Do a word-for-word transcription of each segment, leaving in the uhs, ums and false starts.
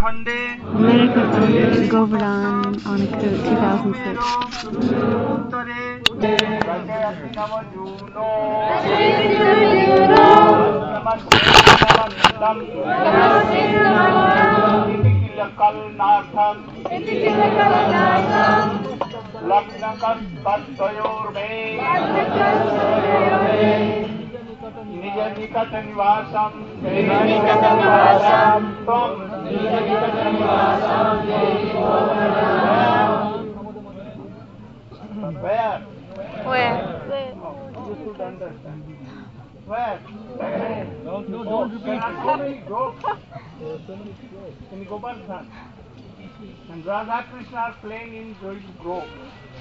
Miracle Govardhan on two thousand six. निज निकट निवासम निकट निवासम तुम निज निकट Nivasam where Where? you should understand where don't no, don't repeat it go in Govardhan and Radha Krishna are playing in Joy Grove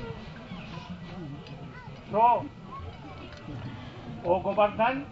so O Govardhan,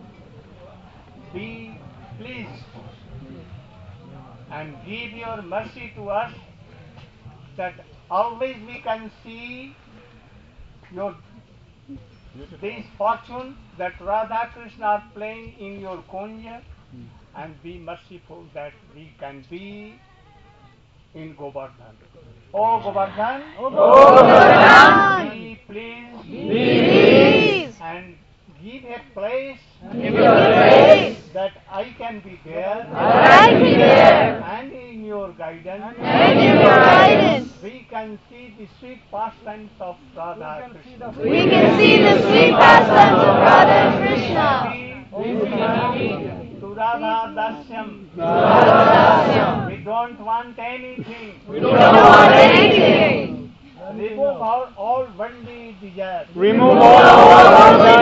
be pleased and give your mercy to us that always we can see your this fortune that Radha Krishna are playing in your Kunja and be merciful that we can be in Govardhan. O Govardhan, O Govardhan, be pleased, be pleased and give a place, give a place that I can be there, that I can be there, and in your guidance, and in your guidance, we can see the sweet pastimes of Radha Krishna. we can see the sweet pastimes of Radha and Krishna. To Radha Dasyam. We don't want anything. We don't want anything. Remove our all worldly desires. Remove all our worldly